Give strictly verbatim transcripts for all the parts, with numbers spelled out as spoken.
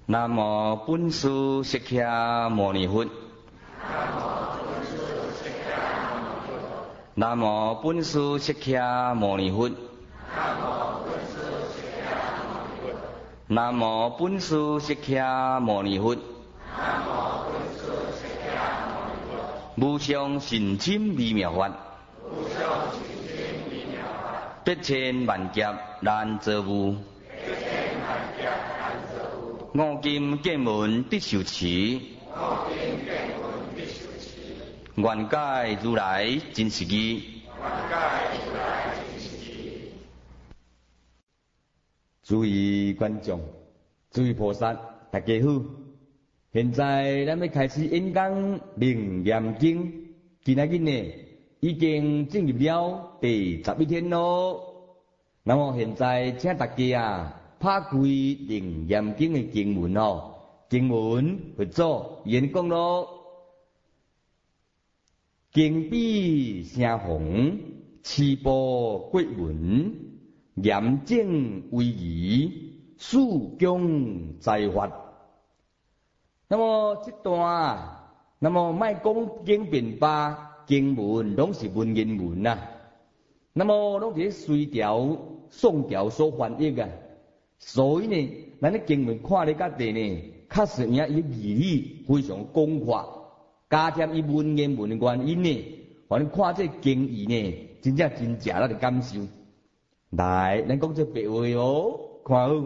南无本师释迦牟尼佛。南无本师释迦牟尼佛。南无本师释迦牟尼佛。无上甚深微妙法，百千万劫难遭遇。五金见闻必受持，愿解如来真实义。诸位观众，诸位菩萨，大家好。现在咱要开始演讲《楞严经》，今仔日呢已经进入了第十一天咯。那么现在请大家啊，拍开《楞严经》的经文哦，经文佛祖演讲咯。经比声宏，持波国文，严正威仪，肃恭在法。那么这段啊，那么卖讲经变化，经文拢是文言文呐、啊。那么拢是随条、宋条所翻译啊。所以呢，咱的经文看咧甲地呢，确实影伊义理非常广阔，加添伊文言文的原因呢，反正看这经义呢，真正真正咱的感受。来，咱讲这白话哦，看好。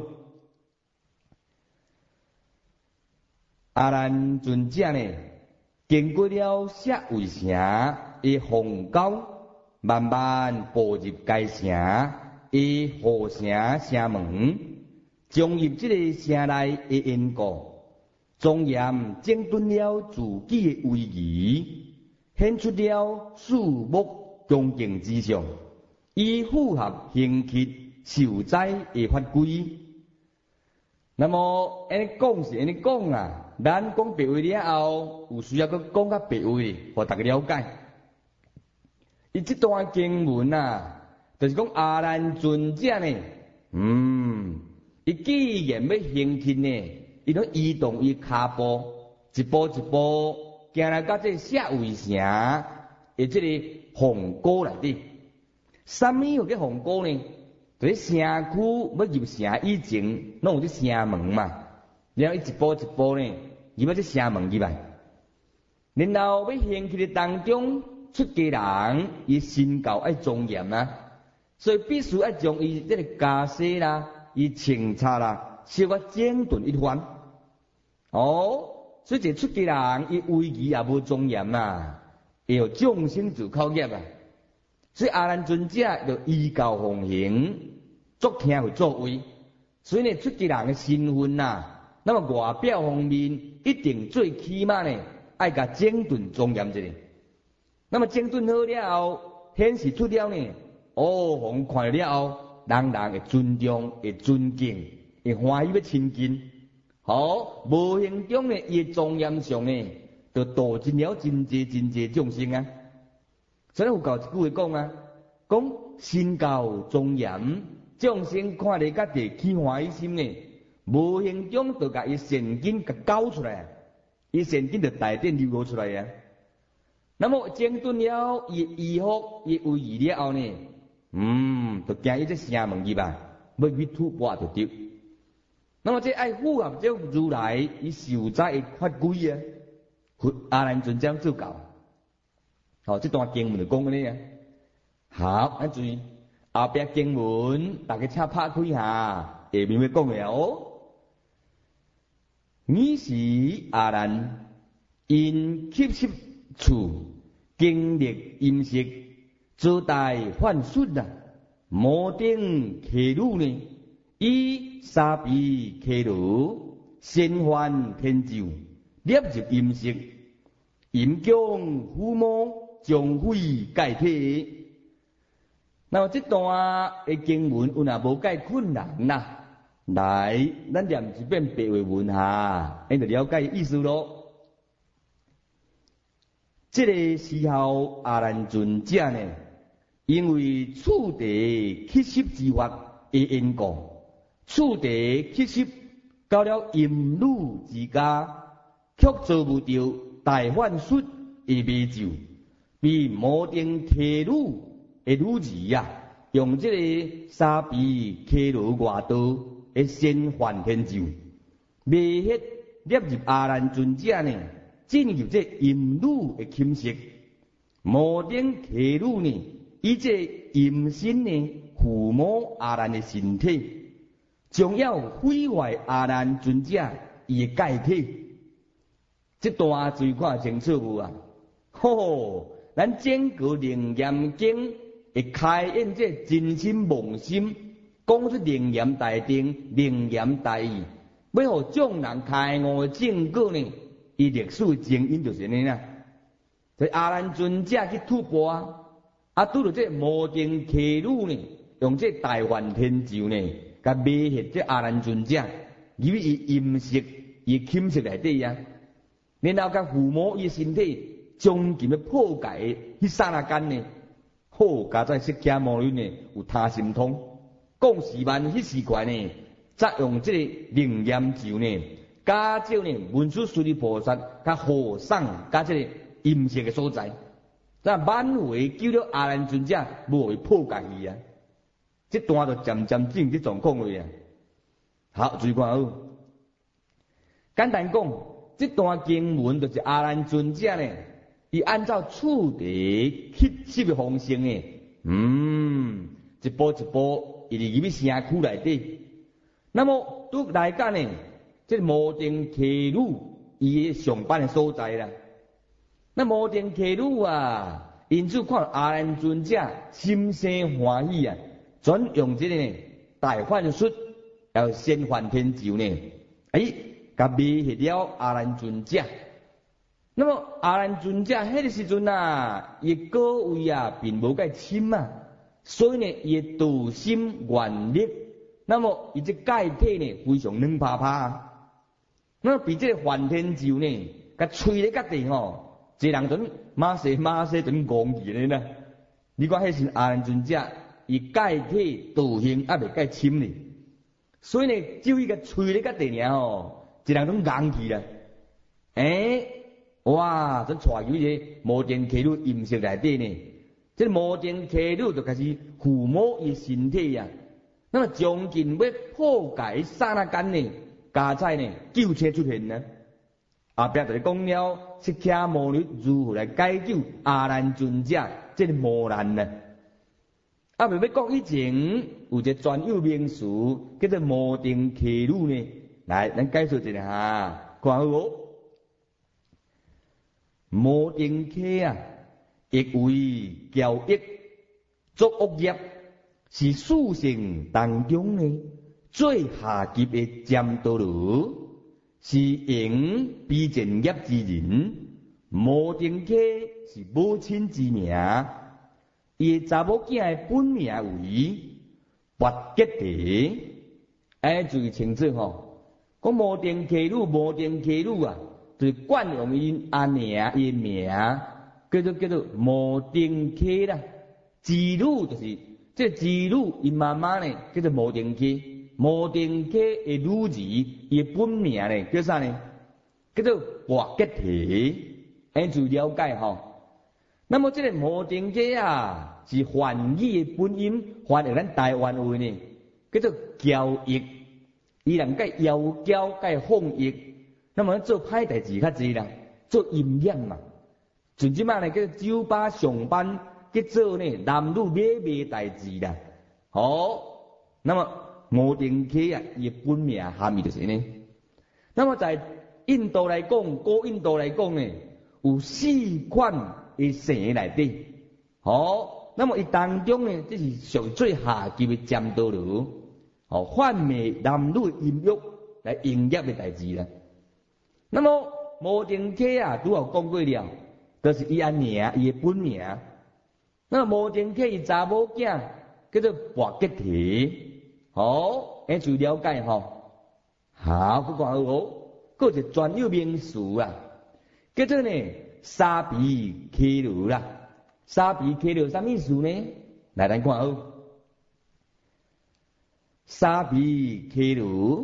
阿难尊者呢，经过了舍卫城的弘教，慢慢步入该城的护城城门，进入这个城内的因果，庄严整顿了自己的威仪，显出了肃穆恭敬之相，以符合行乞受灾的法规。那么，安尼讲是安尼讲啊。咱讲白话了后，有需要佮讲较白话的，互大家了解。伊这段经文啊，就是讲阿难尊者呢，嗯，伊既然要行乞呢，伊拢移动伊骹步，一步一步行来到这舍卫城的这个皇宫内底。什么有个皇宫呢？就是城区要入城以前，拢有这城门嘛。然后伊一步一步呢，入到这城门入来，然后要行去的当中，出家人伊身教爱庄严啊，所以必须要将伊这个家世啦、伊清查啦，稍微整顿一番。哦，所以这出家人伊威仪也无庄严啊，会有众生自考验啊。所以阿难尊者就依教奉行，足听会作为。所以呢，出家人的身份呐。那么外表方面一定最起码呢，爱甲整顿庄严一下。那么整顿好了后，显示出了呢，哦，互看了后，人人会尊重、会尊敬、会欢喜要亲近。好，无形中呢，伊庄严上呢，就度尽了真济真济众生啊。所以有教一句话讲啊，讲身教庄严，众生看了甲地起欢喜心呢。无形中就甲伊善根甲搞出来，伊善根就大点流露出来啊。那么整顿了伊衣服、伊威仪了后呢，嗯，就惊伊这城门入来，要去突破就对。那么这爱符合这如来伊受灾的法规啊，阿难尊者做教。好，这段经文就讲安尼啊。好，咱注意后壁经文，大家请拍开下，下面要讲的哦。尔时阿难因吸摄处经历饮食，自带幻术啊，摩顶骑驴呢，以沙比骑驴，先还天咒，列入饮食，饮将抚摸，将毁解体。那么这段的经文有哪无解困难呐？来，咱念一遍白话文下，你就了解意思咯。这个时候，阿难尊者呢，因为触地吸摄之法的因果，触地吸摄到了淫女之家，却做不到大幻术的美酒，比摩登骑女的女子啊，用这个沙比骑罗外道的仙幻天酒，未迄列入阿难尊者呢，进入这淫女的侵蚀。摩登骑女呢，以这淫身呢抚摸阿难的身体，将要毁坏阿难尊者伊的界体。这段注看清楚无啊？吼、哦，咱整个楞严经会开演这真心妄心，讲出楞严大定、楞严大义，要互众人开悟的正果呢？伊历史经因就是安尼啦。所以阿难尊者去突破啊，啊拄到这摩登骑女呢，用这大梵天咒呢，甲威胁这阿难尊者，由于伊淫色伊侵蚀内底啊，然后甲抚摸伊身体，将近要破解迄刹那间呢，好加在释迦牟尼呢有他心通，讲时万迄时块呢，则用这个楞严咒呢，加照呢文殊师利菩萨甲和尚加这个淫色嘅所在，但挽回救了阿难尊者，无会破解伊啊！这段就渐渐进入状况去啊。好，注意看好。简单讲，这段经文就是阿难尊者呢，伊按照处地吸吸的方式呢，嗯，一步一步，伊入去城区内底。那么都来讲呢，这摩登骑女伊上班的所在啦。那摩登骑女啊，因此看阿难尊者心生欢喜啊，转用这个呢大幻术，还有仙幻天咒呢，哎，甲威胁了阿难尊者。那么阿难尊者迄个时阵啊，伊个位啊，并无介深啊，所以呢，伊道心愿力，那么伊这界体呢非常软趴趴。那么比这个梵天咒呢，甲吹咧甲地吼。一人阵马西马西阵讲起咧啦，你看迄时阿难尊者，伊界体道行还未介深呢，所以呢，只伊个吹咧个地尔吼，一人阵硬起啦。诶，哇，这带入一个摩登骑女淫色内底呢，这摩登骑女就开始抚摸伊身体呀、啊，那么将近要破解刹那间呢，加在呢救车出现呢。后壁就是讲了，释迦牟尼如何来解救阿难尊者这个磨难呢？啊，未要讲以前有一个专有名词叫做摩登骑女呢，来，咱解说一下哈，看好无？摩登骑啊，亦为交易作恶业，是属性当中呢最下级的占道路。是营必见业之人，摩登骑是母亲之名，伊查某囝的本名为白吉地。哎，注意清楚吼，讲摩登骑女，摩登骑女啊，就是惯用因阿娘伊名，叫做叫做摩登骑啦。妓女就是这妓女因妈妈呢，叫做摩登骑。摩登骑的女子，伊本名呢叫啥呢？叫做白吉提，按注了解吼。那么这个摩登骑啊，是梵语的本音，翻译咱台湾话呢，叫做交易。伊人介妖娇介放逸，那么做歹代志较济啦，做阴险嘛。像即摆呢，叫酒吧上班去做呢男女买卖代志啦。好，那么。摩登骑啊，伊本名含义就是呢。那么在印度来讲，古印度来讲呢，有四款的姓内底。好，那么伊当中呢，这是属最下级的占道路，哦，贩卖男女淫欲来营业的代志啦。那么摩登骑啊，拄好讲过了，就是伊阿娘伊的本名。那摩登骑伊查某囝叫做白吉提。好，哎，注意了解吼。好，不看好好，个一专有名词啊，叫做呢沙比骑女啦。沙比骑女啥意思呢？来，咱看好。沙比骑女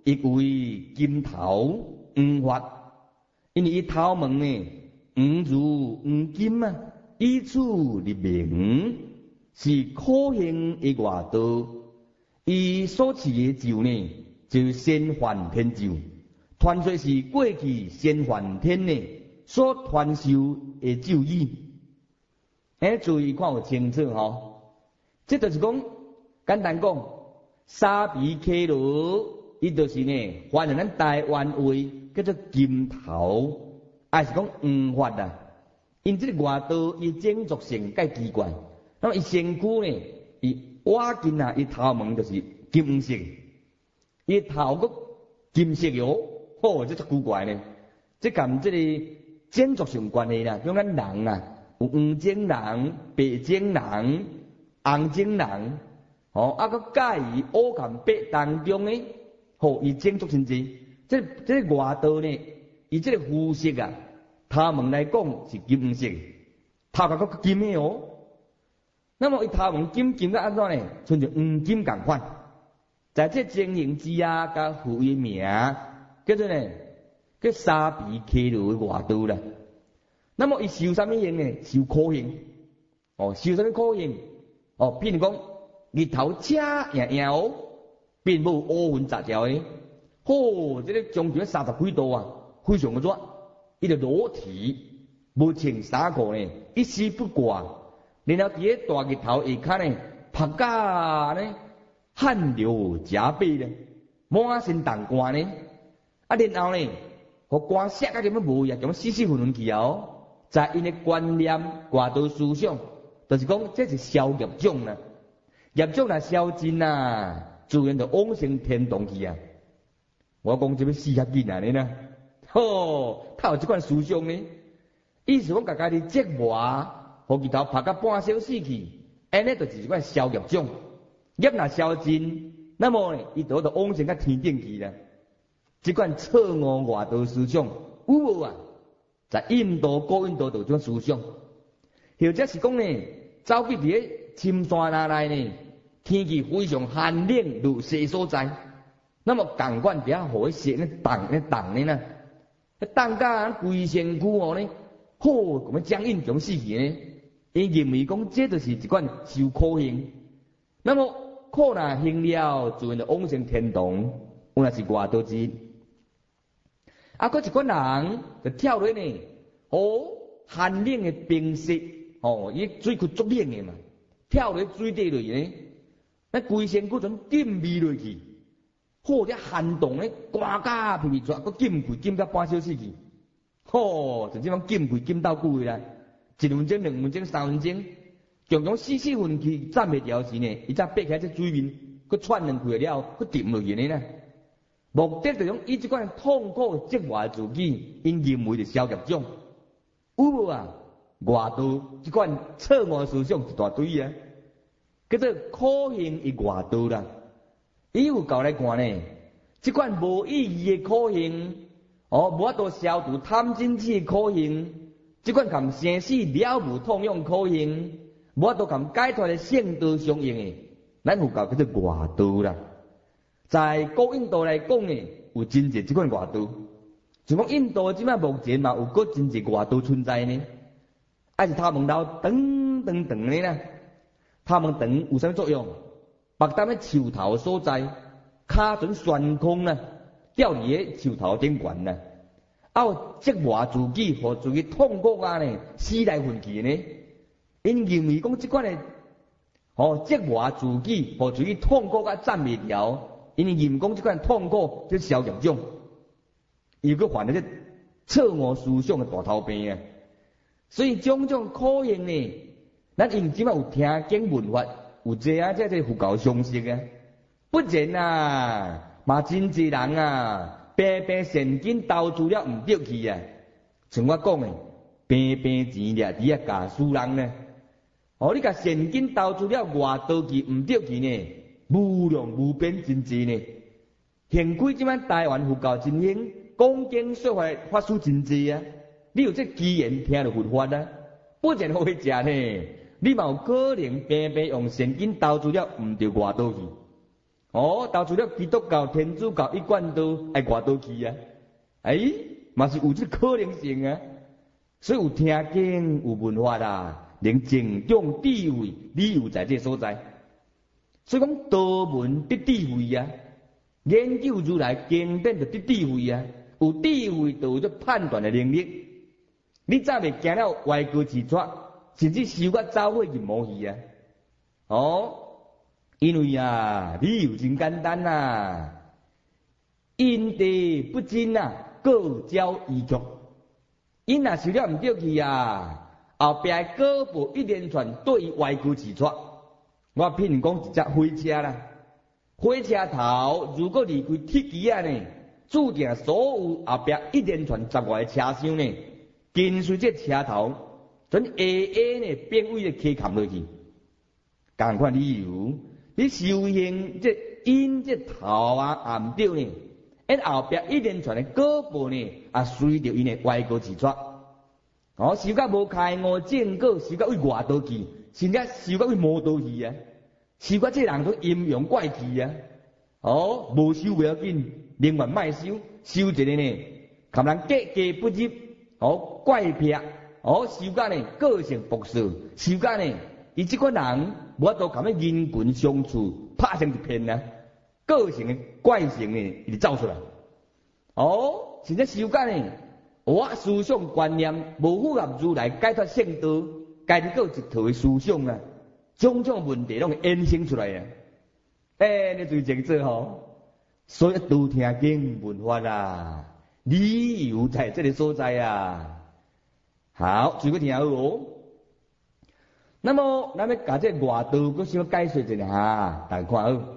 一为金头黄发，因为伊头毛呢黄如黄金啊，以此立名，是可行的外道。伊所持的咒呢，就是仙梵天咒，传说是过去仙梵天呢所传授的咒语。哎，注意看有清楚吼，这就是讲，简单讲，沙皮克罗，伊就是呢，翻成咱台湾话叫做金头，还是讲黄发啊。因这个外道伊种族性介奇怪，那么伊身躯呢，伊瓦金啊，伊头毛就是金黄色，伊头骨金色哟，吼，这足古怪呢。这跟这个种族上关系啦，像咱人啊。有黄种人、白种人、红种人，哦，啊个介于乌含白当中呢，吼，伊种族真济。这这个外道呢，伊这个肤色啊，头毛来讲是金黄色，头壳个金的哦。那么伊头毛金金个安怎呢？像就黄金共款，在这经营之下，甲赋予名叫做呢，叫沙皮克罗的外道啦。那么伊受啥物刑呢？受苦刑。哦，受啥物苦刑？哦，譬如讲日头赤硬硬哦，并无乌云杂条的。吼，这个将近三十几度啊，非常的热。伊就裸体，无穿衫裤呢，一丝不挂。然后伫咧大日头下骹呢，晒甲呢汗流浃背呢，满身冻汗呢。啊，然后呢，互汗湿甲根本无呀，咁死死混混去哦。在因的观念、外道思想，就是讲这是消业种啦，业种若消尽啊，自然就往生天堂去啊。我讲这要死遐紧啊，你呢？吼，他有这款思想呢，意思讲家家己折磨，互日头晒到半小死去，安尼就是一款消业种。业若消尽，那么呢，伊就就往生到天顶去啦。这款错误外道思想有无啊？在印度、古印度就有这种思想，或者是讲呢，走去伫咧深山内内呢，天气非常寒冷如西所在，那么共款伫遐互伊湿咧冻咧冻咧呐，冻甲规身躯哦呢，好咁样僵硬种死去呢，因认为讲这就是一款受苦刑，那么苦若行了，自然就往生天堂，有若是外道之一。啊，佫一款人就跳落呢，哦，寒冷的冰雪，哦，伊水库足冷的嘛，跳落水底落呢，那规身躯全浸味落去，好这寒冻咧，寒甲皮皮抓，佫浸开浸到半小时去，吼，就这样浸开浸到久个啦，一分钟、两分钟、三分钟，常常四四分去站袂牢时呢，伊才爬起来这水面，佫喘两气了，佫沉落去呢啦。目的就是讲，以这款痛苦折磨自己，因认为是消业种。有无啊？外道这款错误思想一大堆啊，叫做苦行的外道啦。伊有教来看呢，这款无意义的苦行，哦，无法度消除贪嗔痴的苦行，这款含生死了无痛用苦行，无法度含解脱的圣道相应的，咱有教叫做外道啦。在古印度来讲呢，有真济这款外道，就讲印度即摆目前嘛有个真济外道存在呢，还是他们老长长长的啦，他们长有啥作用？目睭咧树头所在，骹准悬空啦，吊伫咧树头顶悬啦，啊有折磨自己，互自己痛苦啊呢，死来混去呢，因认为讲这款的，哦折磨自己，互自己痛苦啊站袂牢。因为认讲这款痛苦叫消业种，又搁犯了这错误思想的大头病啊！所以种种苦刑呢，咱因即摆有听经闻法，有这啊这这佛教常识啊，不然啊，嘛真济人啊，平平现金投资了唔对去啊！像我讲的，平平钱掠伫啊假输人呢，哦，你甲现金投资了外道去唔对去呢？无量无边真济呢，幸亏即摆台湾佛教真兴，讲经说法法师真济啊！你有这机缘听到佛法啊，不然好去食呢，你嘛有可能平平用现金投资了，毋着外道去。 哦，到除了基督教、天主教一贯都爱外道去啊，哎，嘛是有这可能性啊。所以有听经有文化啦，能增长智慧，理由在这所在。所以讲道门得智慧啊，研究如来经典就得智慧啊，有智慧就有这判断的能力。你早未行了歪歌自撮，甚至修甲走火入魔去啊！哦，因为啊，理由真简单啊，因地不精啊，各交依据。因若修了唔对去啊，后壁果报一连串对伊歪歌自撮。我譬如讲一只火车啦，火车头如果离开铁机啊呢，注定所有后壁一连串十外个车厢呢，跟随这车头，准下下呢变位咧起砍落去。同款理由，你修行这因这头啊暗掉呢，因后壁一连串的果报呢，啊随着因的歪歌自撮。哦，修甲无开悟正果，修甲为外道去，甚至修甲为魔道去啊！修甲这人都阴阳怪气啊！哦，无修不要紧，宁愿卖修，修一个呢，含人格格不入，哦怪癖，哦修甲呢个性朴素，修甲呢伊这个人无法度含咧人群相处，拍成一片啊！个性的怪性呢，伊就走出来。哦，甚至修甲呢。我思想观念无符合如来解脱圣道，家己个一套的思想啊，种种问题拢会衍生出来啊！哎，你最清楚吼，所以都听经文法啊，理由在这个所在啊。好，最后听好哦。那么，咱要把这外道佮小解说一下，大家看好。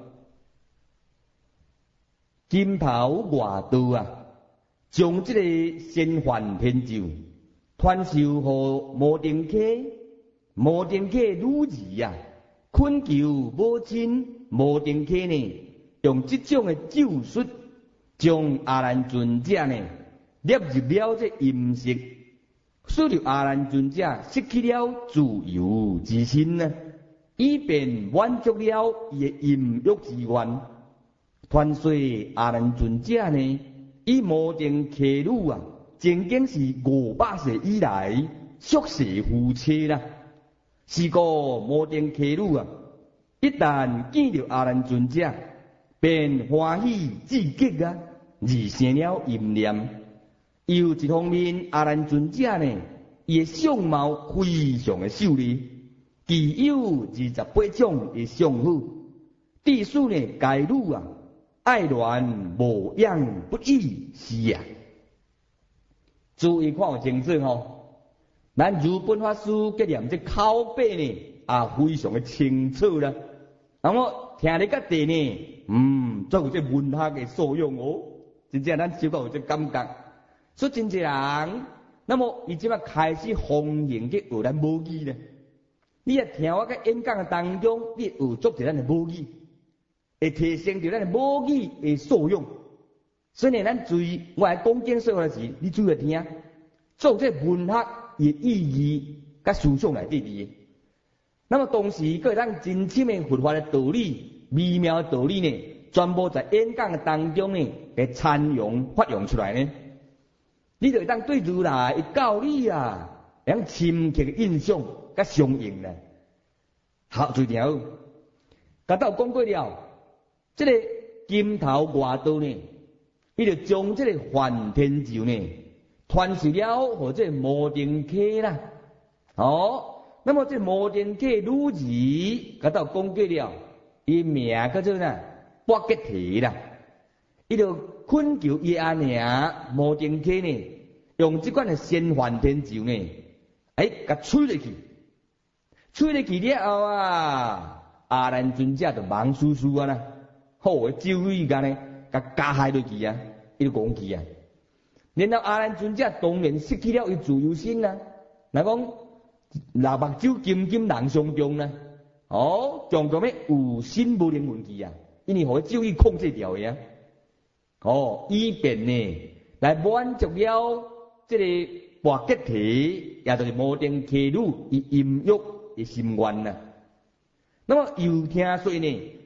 金头外道啊。将这个仙幻天咒传授予摩登客，摩登客女儿啊，恳求母亲摩登客呢，用这种的咒术，将阿难尊者呢列入了这淫色，使得阿难尊者失去了自由之身呢，以便满足了伊的淫欲之愿。传说阿难尊者呢。以摩登客女啊，曾经是五百岁以来宿世夫妻啦。是个摩登客女啊，一旦见到阿难尊者，便欢喜至极啊，而生了淫念。又一方面，阿难尊者呢，伊的相貌非常的秀丽，具有二十八种的相好，致使呢该女啊。爱恋无样不义是啊！注意看有清楚吼，咱如本法师嘅念这口碑呢，啊非常的清楚啦。那么听你个地呢，嗯，做有这文学嘅作用哦，真正咱小可有这感觉。所以真济人，那么伊即摆开始奉行去学咱母语呢。你啊听我嘅演讲当中，你学足一咱嘅母语。会提升着咱的母语的素养，所以呢，咱注意我来讲经说话时，你注意听，做这文学的意义甲思想来底底。那么同时，佮咱真深的佛法的道理、微妙的道理呢，全部在演讲当中呢，给参用发扬出来呢。你就会当对如来的教理啊，有深刻的印象甲相应呢。好，注意听好，甲到讲过了。这个金头外道呢，伊就将这个梵天咒呢传授了或者摩登客啦。哦，那么这摩登客女儿，甲到讲过了，伊名叫做呢八吉提啦。伊就恳求伊阿娘摩登客呢，用这款的仙梵天咒呢，哎，甲吹落去，吹落去了后啊，阿难尊者就忙叔叔啊啦。好诶，咒语间呢，甲加害落去啊，伊就讲去啊。然后阿难尊者当然失去了伊自由身啊。若讲六目睭金金人相中呢，哦，常常要有心无灵魂去啊，因为互咒语控制掉诶啊。哦，以便呢来满足了这个白吉体，也就是摩登客女伊淫欲诶心愿啊。那么又听说呢？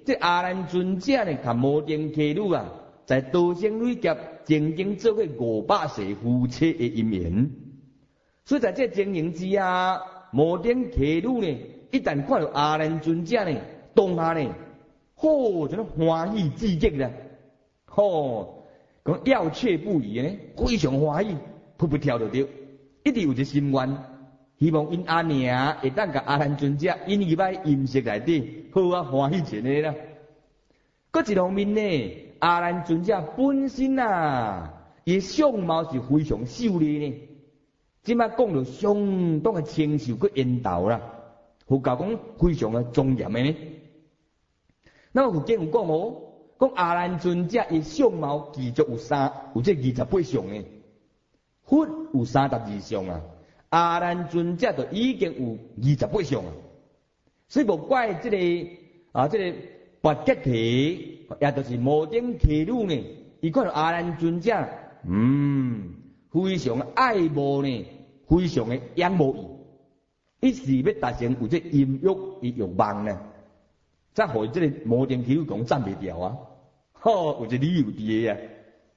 这阿难尊者呢，甲摩顶伽女啊，在道生累劫曾经做过五百世夫妻的姻缘。所以在这情形之下，摩顶伽女呢，一旦看到阿难尊者呢，当下呢，吼，就欢喜至极啦，吼，讲要却不已呢，非常欢喜，扑扑跳就对，一直有一个心愿，希望因阿娘会当甲阿难尊者引入来饮食内底，好啊欢喜前的啦。搁一方面呢，阿难尊者本身啊，伊相貌是非常秀丽呢。即摆讲到相当的清秀佮缘投啦，佛教讲非常的庄严的呢。那么佛经有讲哦，讲阿难尊者伊相貌其实有三，有这二十八相呢，佛有三十二相啊，阿难尊者就已经有二十八相啊。所以无怪这个啊，这个跋吉提，也就是摩顶伽女呢，伊看到阿难尊者，嗯。非常爱慕呢，非常的仰慕伊，一时要达成有这淫欲的欲望呢，则互这个摩顶伽女讲赞袂掉啊，吼，有一个理由伫个啊。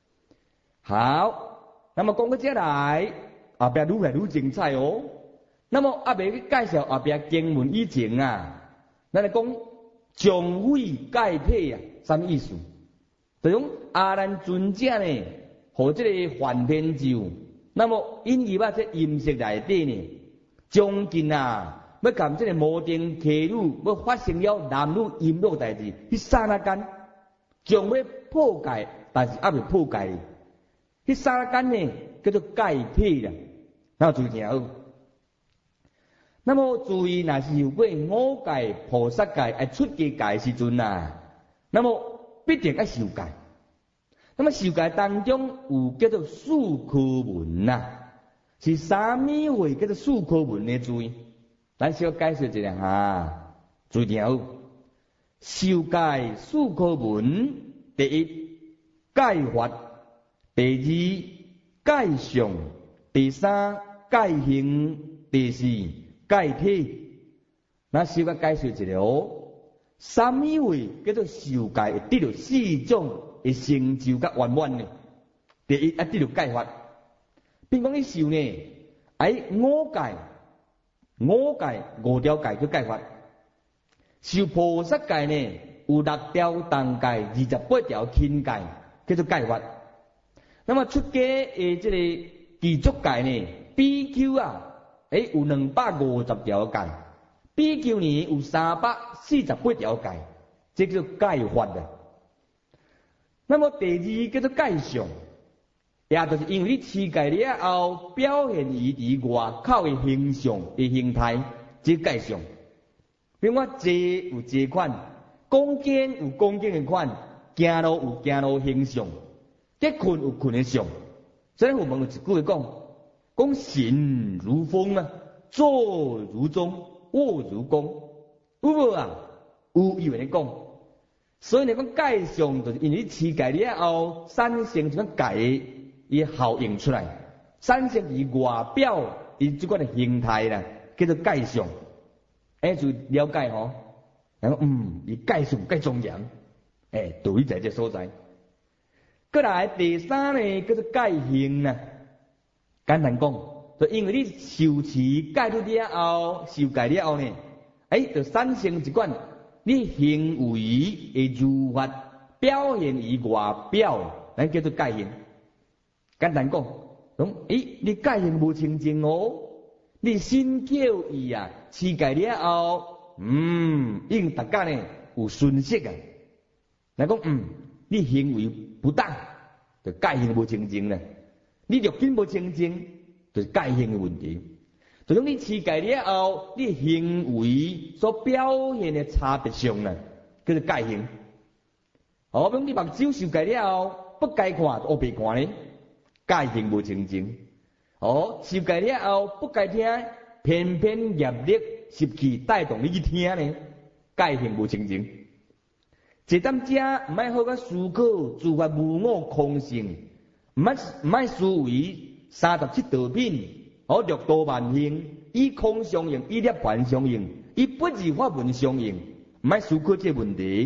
好，那么讲到这来，后壁愈来愈精彩哦。那么阿未去介绍后壁经文以前啊，咱来讲将会盖配啊，什么意思？就讲阿难尊者呢。和这个梵天咒，那么因而把这饮食内底呢，将近啊，要甲这个摩顶伽女要发生了男女淫欲代志，迄刹那间，将要破戒，但是还未破戒，迄刹那间呢，叫做戒体啦，那注意好。那么注意，若是有过五戒、菩萨戒、爱出家戒时阵啊，那么必定要受戒。那么受戒当中有叫做四科文呐、啊，是啥物话叫做四科文的注意？咱小解释一下哈，注意听好。受戒四科文，第一戒法，第二戒相，第三戒行，第四戒体。那小个解释一下哦，啥物话叫做受戒？得到四种。会成就甲圆满呢。第一啊，得到戒法。比如讲你受呢，哎五戒，五戒五条戒叫戒法。受菩萨戒呢，有六条重戒，二十八条轻戒，叫做戒法。那么出家诶，这个具足戒呢 ，B Q 啊，诶有两百五十条戒 ，B Q 呢有三百四十八条戒，这叫戒法的。那么第二叫做戒相，也就是因为你持戒了后，表现于伫外口的形象的形态，即戒相。比如我坐有坐款，讲经有讲经的款，行路有行路形象，结困有困的相。所以我们有一句话讲，讲行如风啊，坐如钟，卧如弓，有无啊？有有人讲。所以你讲戒相，就是因为你持戒了后，产生一种戒伊效应出来，产生伊外表伊即款的形态啦，叫做戒相。哎，就了解吼，然后嗯，伊戒相戒庄严，哎，道理在这所在。过来第三呢，叫做戒行啦。简单讲，就因为你受持戒律了后，受戒了后呢，哎，就产生一款。你行为的如法表现于外表，咱叫做戒行。简单讲，讲，咦，你戒行无清净哦，你身口意啊，持戒了后，嗯，应大家呢有顺息啊。来讲，嗯，你行为不当，就戒行无清净啦。你肉体无清净，就是戒行的问题。就讲你持戒了后，你行为所表现的差别上呢，叫做戒行。哦，比如你目睭受戒了后，不该看就黑白看咧，戒行无清净。哦，受戒了后不该听，偏偏业力习气带动你去听呢，戒行无清净。一当遮唔爱好个思考，自发无我空性，唔爱唔爱思维三十七道品。哦，六道万行，以空相应，以涅槃相应，以不二法门相应，唔爱思考这问题，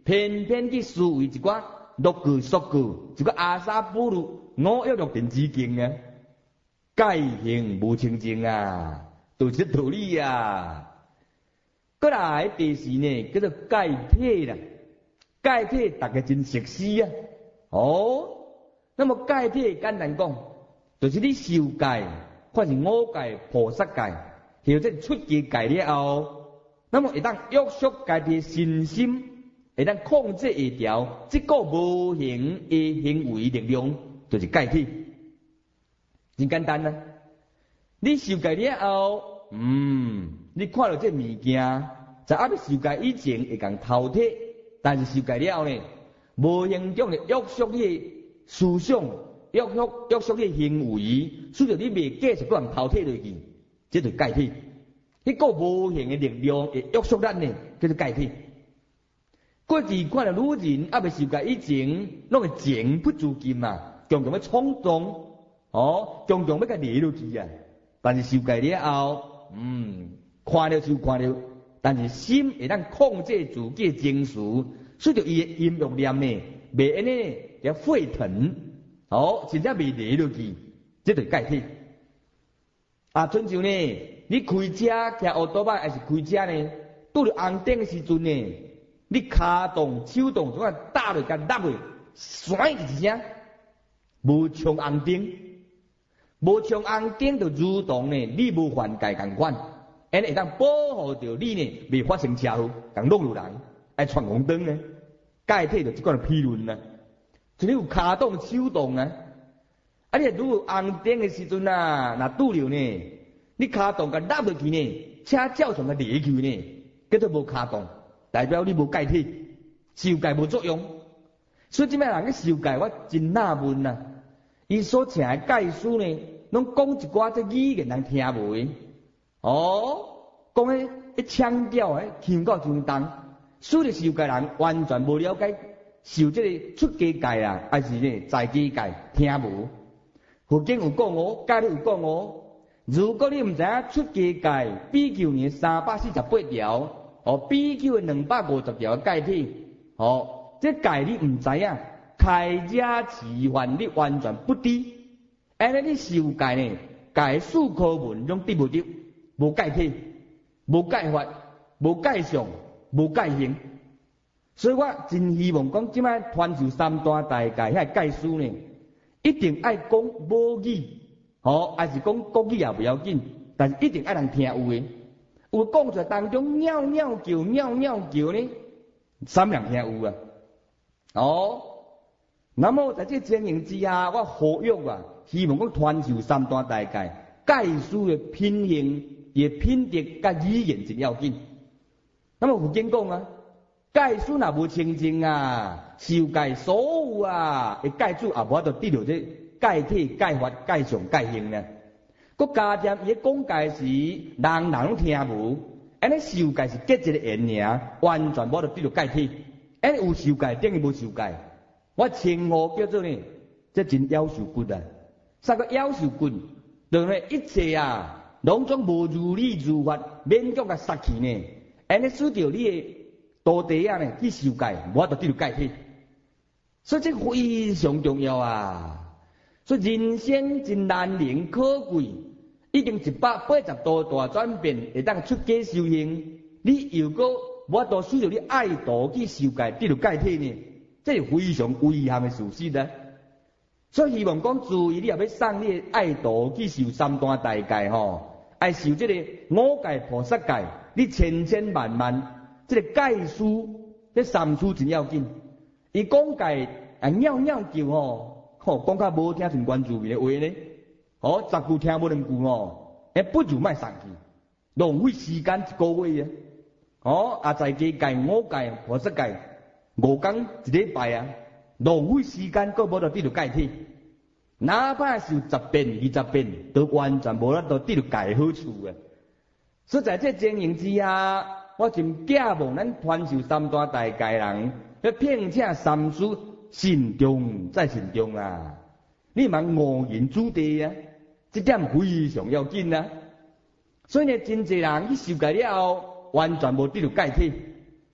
偏偏去思维一寡六句俗句，一个阿萨布鲁五欲六尘之境啊，戒行无清净啊，就这道理啊。过来第四呢，叫做戒体啦，戒体大家真熟悉啊。哦，那么戒体简单讲，就是你受戒，或是五戒、菩萨戒，或者出家戒了后，那么会当约束家己身心。会当控制会调，这个无形的行为力量就是戒体，真简单啊！你受戒了后，嗯，你看到这物件，在还没受戒以前会讲饕餮，但是受戒了后呢，无形中的约束你思想，约束约束你行为，使得你未继续搁人饕餮落去，这就是戒体。迄个无形的力量会约束咱呢，叫做戒体。过去看到女人还未受戒以前，拢会情不自禁嘛，常常要冲动，哦，常常要甲离落去啊。但是受戒了后，嗯，看了就看了，但是心会当控制自己的情绪，使得伊的阴欲念呢，袂安尼咧沸腾，哦，真正袂离落去，这就是戒体。啊，春像呢，你开车骑奥多巴还是开车呢，拄着红灯的时阵呢？你骹动、手动，总啊打落甲落去，唰一声，无冲红灯，无冲红灯就如同呢，你无犯戒共款，安尼会当保护着你呢，未发生车祸，共弄路人，爱闯红灯呢，戒体就即款批论啊，就你有骹动、手动啊，啊你如果红灯的时阵啊，若拄着呢，你骹动甲落落去呢，车照常甲离去呢，叫做无骹动。代表你无戒体，受戒无作用，所以即摆人去受戒，我真纳闷啊！伊所请的戒师呢，拢讲一寡这语言人听无的，哦，讲迄迄腔调诶，听到真重，所以受戒人完全无了解受这个出家戒啦，还是呢在家戒听无。佛经有讲哦，戒律有讲哦，如果你毋知影出家戒，比丘尼三百四十八条。哦，比丘的两百五十条戒体，哦，这戒你唔知影，开遮持犯你完全不知，安尼你受戒呢？戒四科文拢得不得，无戒体，无戒法，无戒相，无戒行。所以我真希望讲，即摆传授三大大戒遐戒师呢，一定爱讲母语，哦，还是讲国语也不要紧，但是一定爱人听有诶。有讲出来当中鸟鸟叫鸟鸟叫呢，三人听有啊。哦，那么在这情形之下，我呼吁啊，希望讲传授三大大戒，戒师的品行、也品德甲语言真要紧。那么佛经讲啊，戒师若无清净啊，受戒所有啊，的戒主也无法度得到这戒体、戒法、戒相、戒行呢。佮加添伊讲戒时，人人拢听无，安尼受戒是结一个缘尔，完全无得得到戒体。安尼有受戒等于无受戒，我称呼叫做呢，这真夭寿骨啊！啥个夭寿骨？就呢一切啊，拢总无如理如法，勉强甲杀去呢。安尼使着你的徒弟啊呢去受戒，无法度得到戒体，所以这非常重要啊！所以人生真难能可贵。已经一百八十度大转变，会当出家修行。你又搁无法度使着你爱道去受戒，得到戒体呢？这是非常危险的事实啊！所以希望讲，注意你也要送你爱道去受三大大戒吼，爱受这个五戒、菩萨戒，你千千万万这个戒师，这三师真要紧。伊讲戒啊，鸟鸟叫吼，吼讲较无听像原住民的话呢。哦，十句听无两句哦，哎，不如卖送去，浪费时间一个月啊！哦，啊，在家戒五戒、菩萨戒，五天一礼拜啊，浪费时间，搁无得得到戒体，哪怕受十遍、二十遍，都完全无得到得到戒好处啊！所以在这情形之下，我真寄望咱传授三大大戒人，要并且三师慎重再慎重啊！你茫误人子弟啊！这点非常要紧啊！所以呢，真侪人去受戒了后，完全无得到戒体，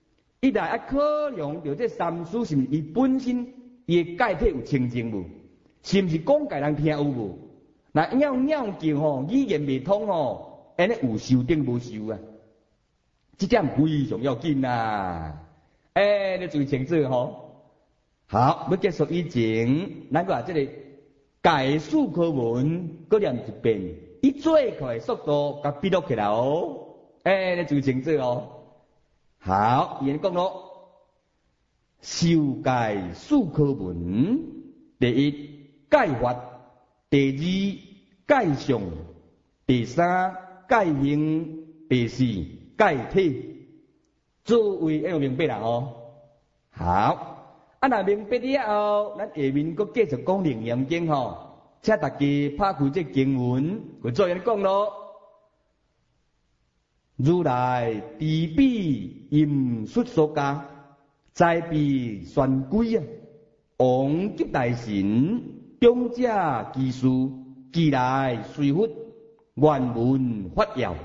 伊来啊考量着这三师是毋是伊本身伊诶解体有清净无？是毋是讲解人听有无？那鸟鸟叫吼，语言未通吼，安尼有受定无受啊？这点非常要紧呐！诶、欸，你注意清楚吼。好，要结束以前，咱个这个解数课文，搁念一遍，以最快速度甲笔录起来哦。诶、欸，你注意清楚哦。好，伊讲咯，受解数课文，第一解法，第二解相，第三解形，第四解体。诸位要明白啦哦。好，啊若明白了后，咱下面搁继续讲楞严经吼，请大家拍开这经文，佮做人讲咯。如来智比因述所教，在彼宣归啊，王及大神，中者技术，既来随佛，原文发耀。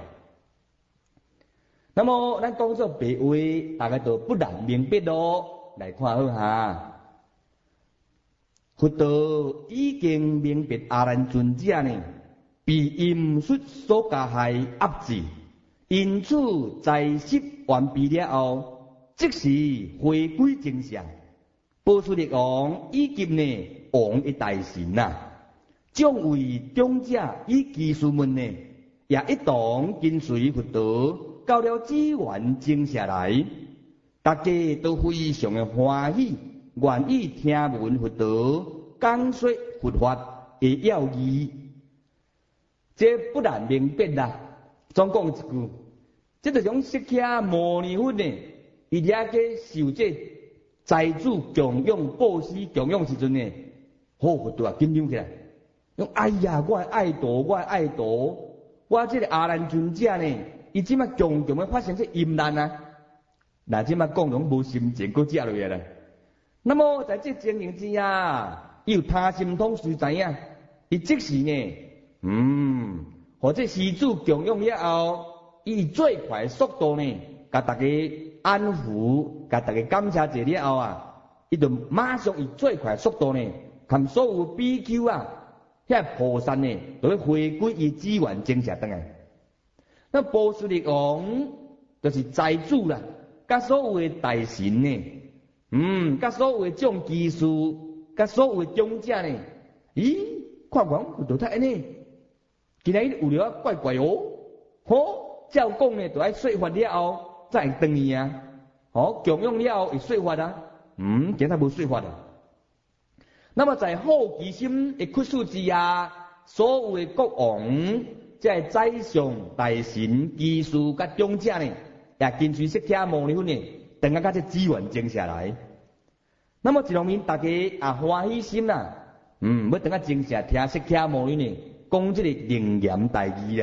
那么咱讲做白话，大家都不难明白咯。来看好哈，佛陀已经明白阿难尊者呢，被因述所加害压制。因此，在习完毕了后，即时回归正常。波斯匿王以及呢王的大神呐，将为长者以技术们呢，也一同跟随佛陀到了资源正下来，大家都非常的欢喜，愿意听闻佛陀讲说佛法的要义。这不难明白啦。总讲一句，这就种释迦牟尼佛呢，伊遐个受这财主供养、布施供养时阵呢，好佛陀啊紧张起来，讲哎呀，我爱度，我爱度，我这个阿难尊者呢，伊即马强强要发生这阴难啊，那即马讲拢无心情，搁接落来啦。那么在这经营之下，伊有他心通时知影，伊即时呢，嗯。或者施主供养了后，以最快速度呢，甲大家安抚，甲大家感谢者了后啊，伊就马上以最快速度呢，含所有比丘啊，遐菩萨呢，就要回归伊资源正下等来。那波斯匿王就是财主啦，甲所有的大神呢，嗯，甲所有的种技术，甲所有的长者呢，咦，看看有倒太安尼。今日有了怪怪哦，好，照讲呢，就爱说法了后再等伊啊，好，供养了后会说法啊，嗯，今日无说法啊。那么在好奇心的驱使之下，所有的国王、即系宰相、大神、技术甲长者呢，也跟随释迦牟尼佛呢，等下甲这资源争下来。那么一方面大家也欢喜心啦，嗯，要等下争下听释迦牟尼呢。讲这个楞严大义啊，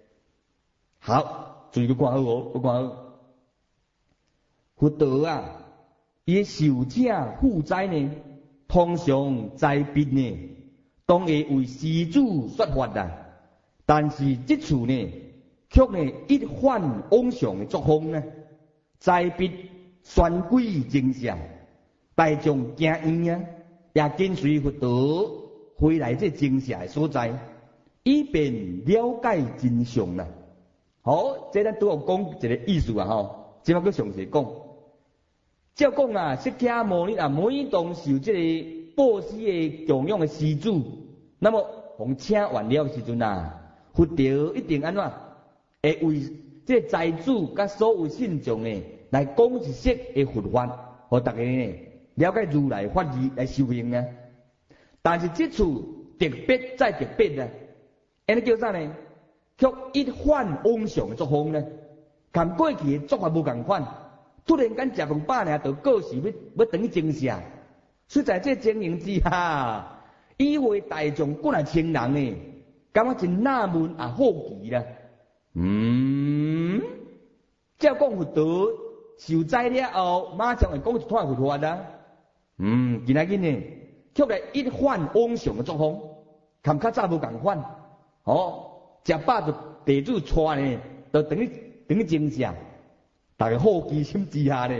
好，注意去看好哦，去看好。佛陀啊，伊受者负债呢，通常在别呢，当会为施主说法啊，但是这次呢，却呢一反往上的作风呢，在别宣归正常，大众惊异啊，也跟随佛陀回来这正常的所在。以便了解真相啦。好，这咱拄有讲一个意思啊吼，即摆佫详细讲。照讲啊，释迦牟尼啊，每当受这个布施的供养的施主，那么从请完了时阵啊，佛陀一定安怎会为这财主甲所有信众呢，来讲一些的佛法，互大家呢了解如来法义来修行啊。但是这次特别再特别啊。安尼叫啥呢？却一反往上的作风呢？跟过去的做法无共款，突然间食饭饱呢，就过时要要等于正下。所以在这经营之下，以为大众过来亲人呢，感觉真纳闷也好奇啦。嗯，照讲佛陀受灾了后，马上会讲一串佛法啦。嗯，今仔日呢，却来一反往上的作风，跟较早无共款。哦，食饱就地主带呢，就等于等于正常。大家好奇心之下呢，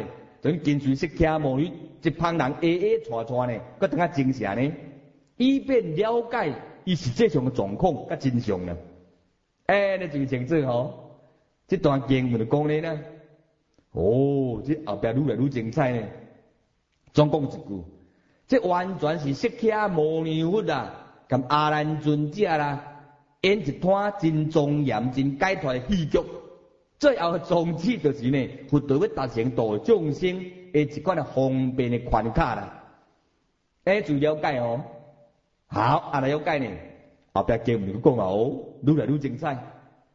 从金水释迦牟尼一帮人 A A 带带呢，搁等下精神呢，以便了解伊实际上的状况甲真相呢。哎，你真清楚吼，这段经文就讲咧呢，哦，这后壁愈来愈精彩呢。总讲一句，这完全是释迦牟尼佛啊，跟阿难尊者啦，演一摊真庄严、真解脱的戏剧。最后的宗旨就是呢，佛陀要达成度众生的一款的方便的关卡啦。哎，就了解哦。好，啊来了解呢，后壁经文讲哦，愈来愈精彩。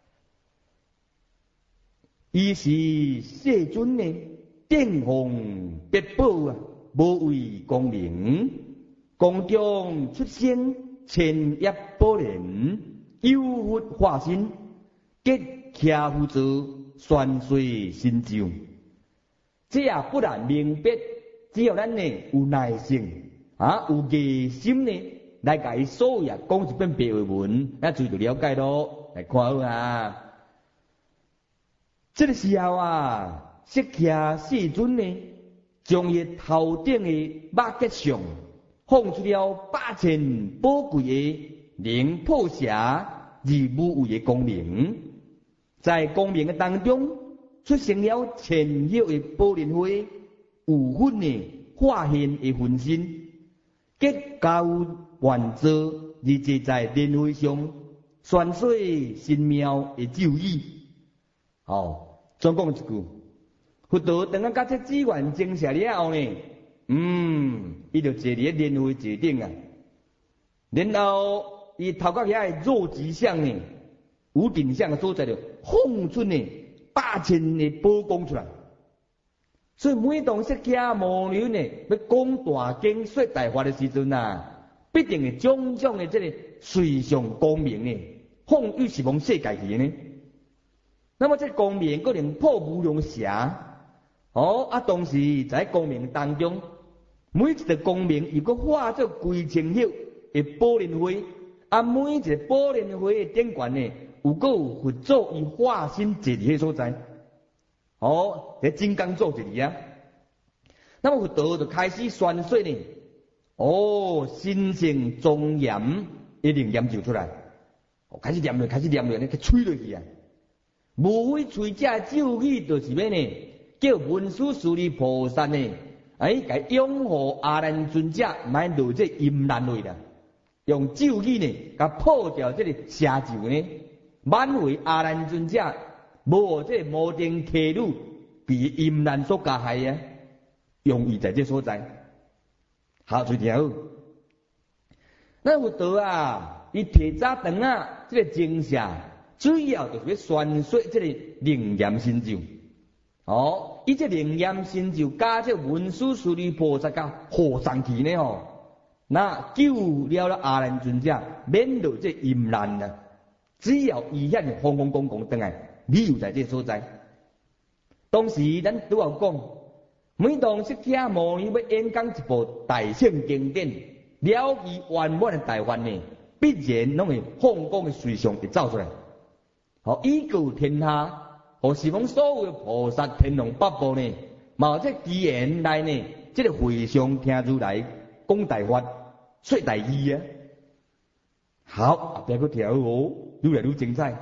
伊是世尊呢，顶奉别宝啊，无畏光明，光中出现千叶宝莲，有佛化身，结蹊趺者，宣说神咒。这也不然明白，只要咱呢有耐性啊，有热心呢，来甲伊所有讲一遍白话文，那就就了解咯。来看好啊。这个时候啊，释迦世尊呢，将伊头顶的马脚上放出了八千宝贵的灵破匣而无畏的光明，在光明的当中出现了千叶的宝莲花，有分的化现的分身，结交万者而坐在莲花上，宣说神妙的咒语。哦。总讲一句，佛陀等下甲这志愿证实了后呢，嗯，伊就坐伫咧莲花座顶啊，然后伊头壳遐肉质相呢，有定相的所在就放出呢八千的宝光出来。所以每当释迦牟尼呢要讲大经说大法的时阵啊，必定会种种的这个随上光明呢，放于是往世界去呢。那么这光明可能破无量匣，哦啊，同时在光明当中，每一个光明如果化作几千叶的宝莲花，啊，每一个宝莲花的顶端呢，有个佛祖以化身坐伫迄所在，哦，这金刚座这里啊。那么佛陀就开始宣说呢，哦，神圣庄严一定念就出来，哦，开始念了，开始念了，你去吹落去啊。无非吹这咒语，就是咩呢？叫文殊师利菩萨呢，哎，甲拥护阿难尊者，买落这阴难位啦。用咒语呢，甲破掉这个邪咒呢，挽回阿难尊者，无这无定客路被阴难所加害啊。用意在这所在。好，最条。那佛陀啊，伊提早灯啊，这个精舍。主要就是要宣说这个灵验神咒，哦，伊这灵验神咒加这文殊师利菩萨甲护上去呢吼，那救了了阿难尊者免到这阴难啊！只要伊遐就风风光光转来，理由在这所在。当时咱拄有讲，每当释迦牟尼要演讲一部大圣经典，了其圆满的大愿呢，必然拢会放光的随相会走出来。好，依据天下，和是讲所有的菩萨天龙八部呢，嘛这机缘来呢，这个会上听如来讲大法，说大义啊。好，后壁佫听好，愈来愈精彩。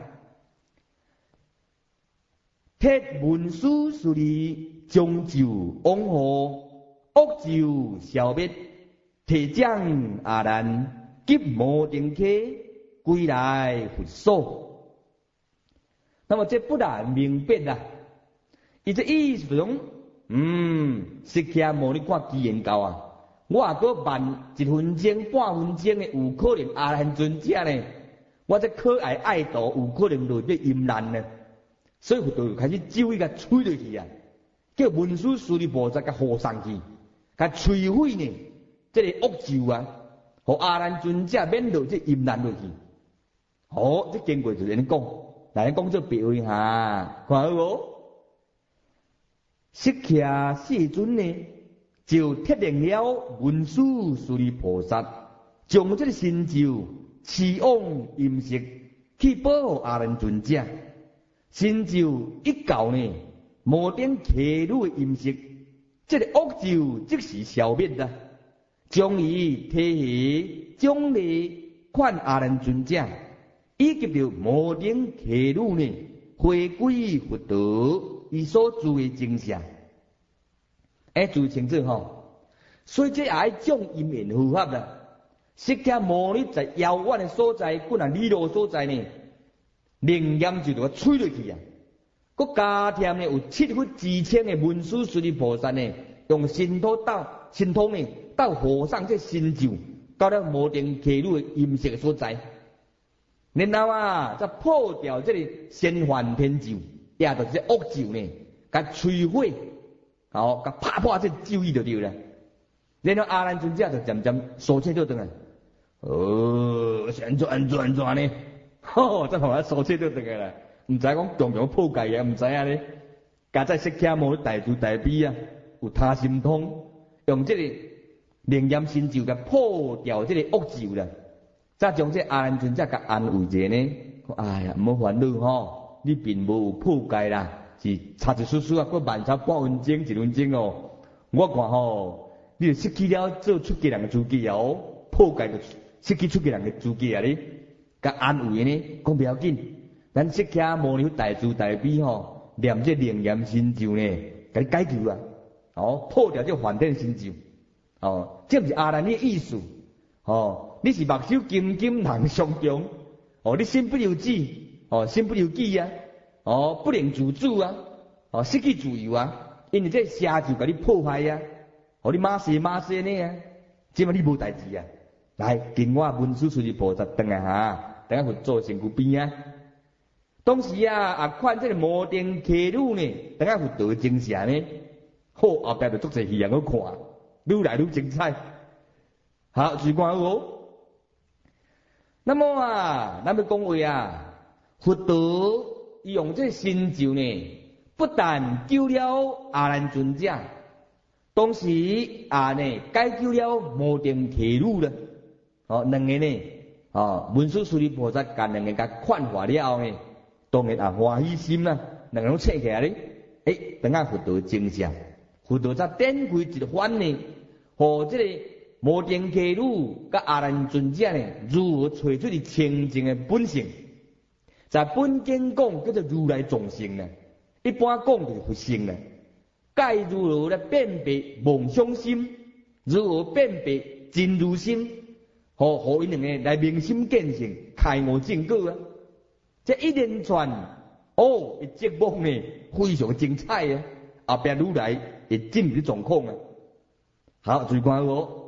铁文殊师利将咒往后，恶咒消灭，提降阿难，急魔定客，归来佛所。那么这不然明白啦，伊这意思中，嗯，释迦牟尼看机缘到啊，我啊搁慢一分钟、半分钟的，有可能阿难尊者呢，我这可爱爱道有可能落去阴难呢，所以佛陀就开始咒伊甲吹落去啊，叫文殊师利菩萨甲护上去，甲摧毁呢，这个恶咒啊，和阿难尊者免落这阴难落去。好，这经过就安尼讲。来讲做别位哈，看好无？释迦世尊呢，就贴定了文殊师利菩萨，将这个神咒赐往阴色，去保护阿难尊者。神咒一到呢，无点客路的阴色， 这个恶咒即时消灭啦，将伊提起奖励款阿难尊者，以及着摩顶伽卢呢，回归佛道伊所住的精舍。哎，注意清楚吼，所以这也爱种因缘护法啦。释迦牟尼在遥远的所在，困难离路所在呢，灵验就着吹落去啊！佮加添呢有七佛之称的文殊师利菩萨呢，用神通到神通呢到和尚这神咒，到了摩顶伽卢的阴色所在，然后啊再破掉这个仙幻天咒，也就是这恶咒呢，甲摧毁，好，甲拍破这咒语就对了。然后阿难尊者就渐渐收车就转来，哦，是安怎安怎安怎呢？吼，再互我收车就转来啦。唔知讲强强破戒啊，唔知影咧。家在释迦牟尼大慈大悲啊，有他心通，用这个灵验神咒甲破掉这个恶咒啦。再将这阿难尊者甲安慰者呢，哎呀，唔好烦恼吼，你并无破戒啦，是差一丝丝啊，过慢差半分钟一分钟哦。我看吼，你就失去了做出家人的资格哦，破戒就失去出家人的资格啊咧。甲安慰呢，讲不要紧。咱释迦牟尼大慈大悲吼，念这灵验神咒呢，甲你解救啊！哦，破掉这梵天神咒，哦，这不是阿难的意思，哦，你是目睭金金人上中，哦，你身不由己，哦，身不由己啊，哦，不能自主啊，哦，失去自由啊，因为这邪咒甲你破坏啊，哦，你马死马死呢啊，即嘛你无代志啊，来，跟我文殊师利菩萨等下哈，等下去做身躯边啊。当时啊，啊看这个摩顶伽卢呢，等下佛道精舍呢，好后壁就足侪戏人去看，愈来愈精彩。好，注意看哦。那么啊，咱要讲话啊，佛道伊用这神咒呢，不但救了阿难尊者，当时啊呢解救了摩顶伽卢了。哦，两个呢，哦，文殊师利菩萨甲两个甲劝化了后呢。当然啊，欢喜心啦，两个拢醒起来咧。诶，等下佛道精舍，佛道则展开一番呢，和这个摩顶伽卢甲阿难尊者呢，如何找出的清净的本性。在本经讲叫做如来众生呢，一般讲就是佛性呢。该如何来辨别梦想心，如何辨别真如心，和和因两个来明心见性，开悟正果啊！这一连串哦，节目呢非常精彩啊！后边愈来会进入状况啊。好，注意看哦。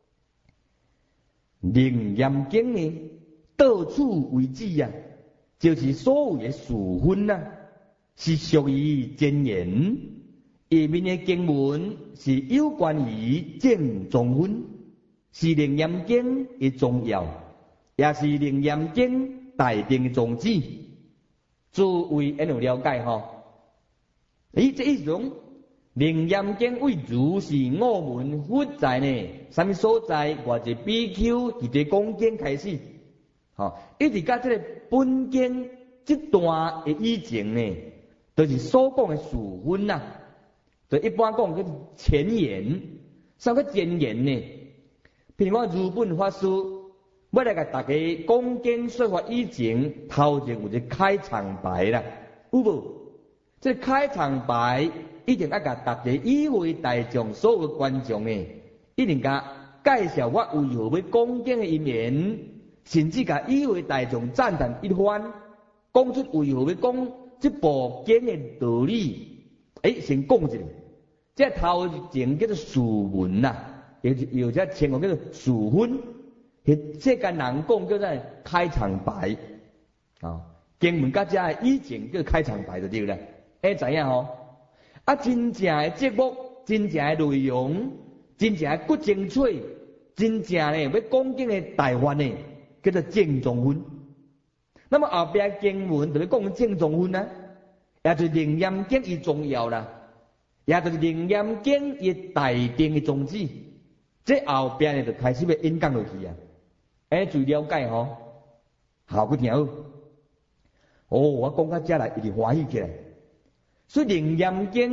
灵验经呢，到处为止啊，就是所有的事分啊，是属于真言。下面的经文是有关于正宗分，是灵验经的重要，也是灵验经大定的宗旨，诸位安有了解吼？咦，这一种灵验经为如是我们佛在呢，什么所在？或者 B Q 伫这讲经开始，吼，一直甲这个本经这段的以前呢，都、就是所讲的事分呐，就一般讲叫前言，什么前言呢？譬如我如本法师。要来甲大家讲经说法以前，头前有一个开场白啦，有无？这开场白一定要甲大家以为大众所有观众呢，一定甲介绍我为何要讲经的因缘，甚至甲以为大众赞叹一番，讲出为何要讲这部经的道理。诶，先讲一下，这头前叫做序文呐，有有只前文叫做序分。这个人讲叫做开场白，啊，经文甲遮以前叫开场白就对了，会知影吼？啊，真正的节目，真正的内容，真正的骨精髓，真正呢要讲经的大法呢，叫做正宗分。那么后边经文就要讲正宗分啊，也就是灵验经伊重要啦，也就是灵验经伊大定的宗旨。这后边呢就开始要引讲落去啊。哎，注意了解吼，好去听好。哦，我讲到遮来，一直欢喜起来。所以灵验经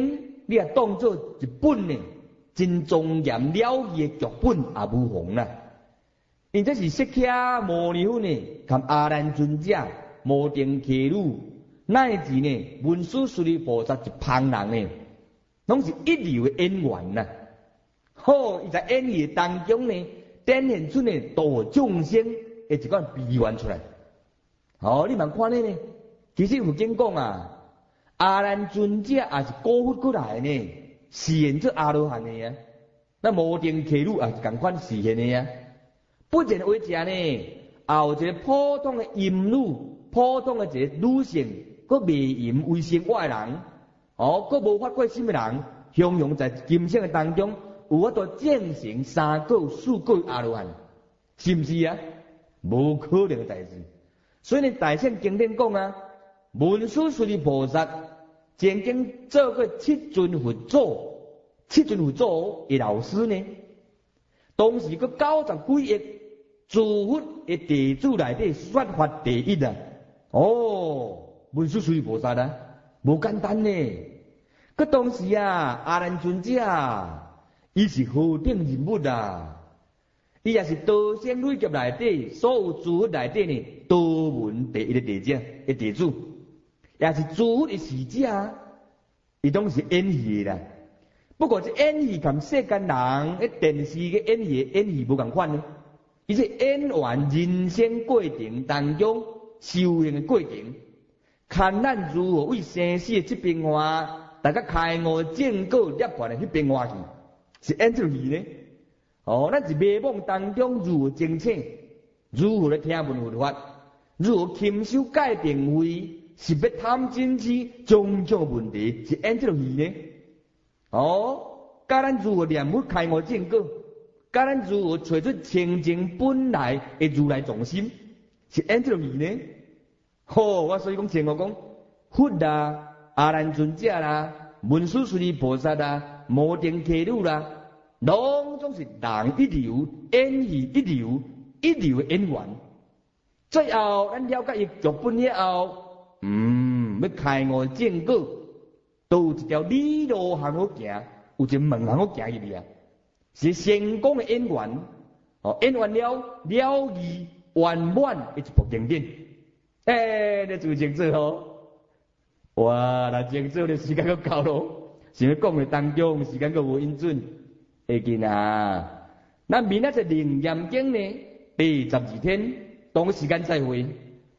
你也当做一本呢真庄严了义的剧本也无妨啦。因这是释迦牟尼佛呢，含阿难尊者、摩顶伽女，乃至呢文殊师利菩萨一旁人呢，拢是一流的演员呐。好，伊在演义当中呢，展现出呢度众生的一款悲愿出来。好，你慢看呢，其实有经讲啊，阿难尊者也是高佛过来呢，示现做阿罗汉的啊。那摩顶伽女也是同款示现的啊。不然为者呢，后一个普通的淫女，普通的一个女性，佮卖淫为生活的人，哦，佮无发过心的人，向向在今生的当中，有法度证成三个、四个阿罗汉，是不是啊？无可能的代志。所以呢，大圣经典讲啊，文殊师利菩萨曾经做过七尊佛祖，七尊佛祖的老师呢，当时佮九十几亿诸佛的弟子内底说法第一啊！哦，文殊师利菩萨啊，无简单呢。佮当时啊，阿难尊者，伊是何等人物啊？伊也是道生累劫内底所有诸佛内底呢，道门第一的弟子，的弟子，也是诸佛的使者。伊当是演戏的啦。不过这演戏同世间人喺电视嘅演戏演戏无共款呢。伊是演完人生过程当中修行的过程，看咱如何为生死的这变化，大家开悟正果涅槃的去变化去，是演这戏呢。哦，咱是迷惘当中如何精醒，如何来听闻佛法，如何勤修戒定慧，是要探真知种种问题，是演这戏呢。哦，教咱如何念佛开悟正果。教咱如何找出清净本来的如来藏心，是按这个意呢？好，我所以讲前我讲佛啦、阿难尊者啦、文殊师利菩萨啦、摩顶伽女啦，拢总是人一流、演戏一流、一流的演员。最后咱了解伊剧本了后，嗯，要开悟正果，都有一条理路行好行，有一个门行好行入去啊。是成功的演员，哦，演完了了义圆满的一部经典。诶、欸，你做清楚哦。哇，那清楚的时间够够咯。想要讲的当中时间够无应准，会记啊。咱明仔载灵验经呢，第十二天同时间再会。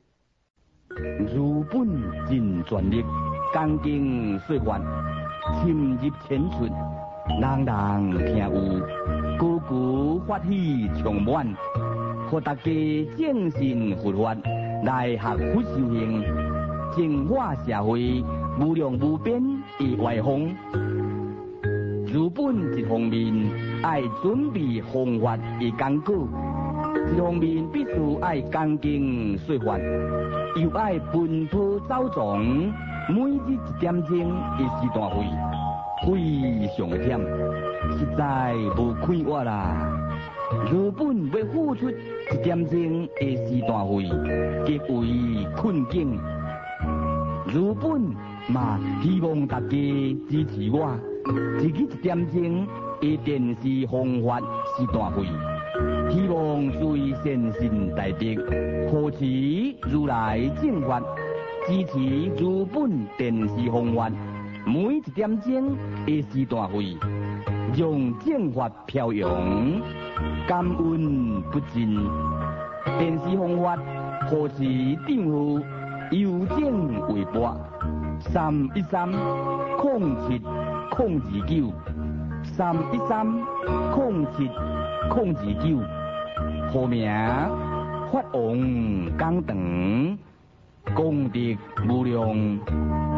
如本尽全力，刚经说法，深入浅出。人人听有，句句法喜充满，互大家正信佛法，来学佛修行，净化社会，无量无边的外风。如本一方面爱准备方法的讲稿，一方面必须爱讲经说法，又爱奔波走藏，每日一点钟的时段会。非常的忝，实在无快活啦。如本要付出一点钟的时段费，极为困境。如本嘛希望大家支持我，自己一点钟的电视方法时段费，希望随善心大德，扶持如来正法，支持如本电视方法。每一点钟的时段费，让正法飘扬，感恩不尽。电视方法何时订户邮政微博三一三空七空二九三一三空七空二九，号名法王讲堂，功德无量。